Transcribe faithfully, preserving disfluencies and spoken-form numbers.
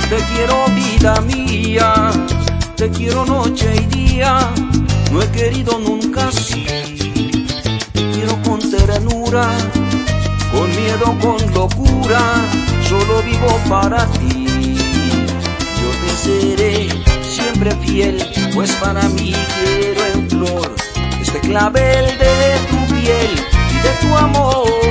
Te quiero vida mía, te quiero noche y día, no he querido nunca así. Te quiero con ternura, con miedo, con locura, solo vivo para ti. Yo te seré siempre fiel, pues para mí quiero en flor este clavel de tu piel y de tu amor.